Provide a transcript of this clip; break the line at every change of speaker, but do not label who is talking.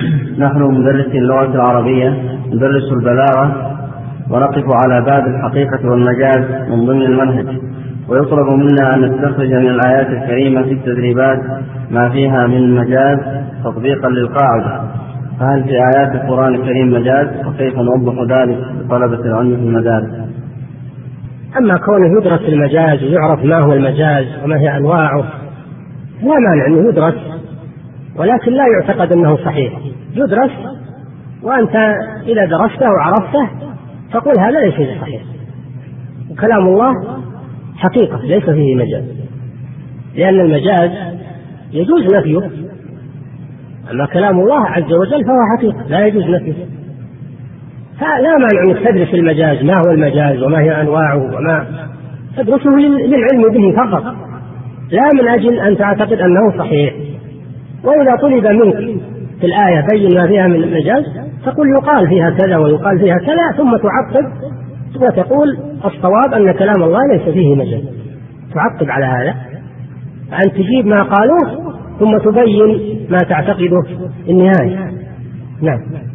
نحن مدرسي اللغة العربية ندرس البلاغة ونقف على باب الحقيقة والمجاز من ضمن المنهج، ويطلب منا أن نستخرج من الآيات الكريمة في التدريبات ما فيها من مجاز تطبيقا للقاعدة. فهل في آيات القرآن الكريم مجاز؟ وكيف نوضح ذلك لطلبة العلم في المدارس؟
أما كونه يدرس المجاز ويعرف ما هو المجاز وما هي أنواعه لا مانع أنه يدرس، ولكن لا يعتقد أنه صحيح. يدرس وأنت إذا درسته وعرفته تقول هذا ليس صحيح، وكلام الله حقيقة ليس فيه مجاز، لأن المجاز يجوز نفيه، أما كلام الله عز وجل فهو حقيقة لا يجوز نفيه. فلا مانع أن تدرس المجاز، ما هو المجاز وما هي أنواعه، وما تدرسه للعلم به فقط، لا من أجل أن تعتقد أنه صحيح. وإذا طلب منك في الآية بين ما فيها من المجاز تقول يقال فيها كذا ويقال فيها كذا، ثم تعقب وتقول الصواب أن كلام الله ليس فيه مجاز، تعقب على هذا، أن تجيب ما قالوه ثم تبين ما تعتقده النهاية. نعم.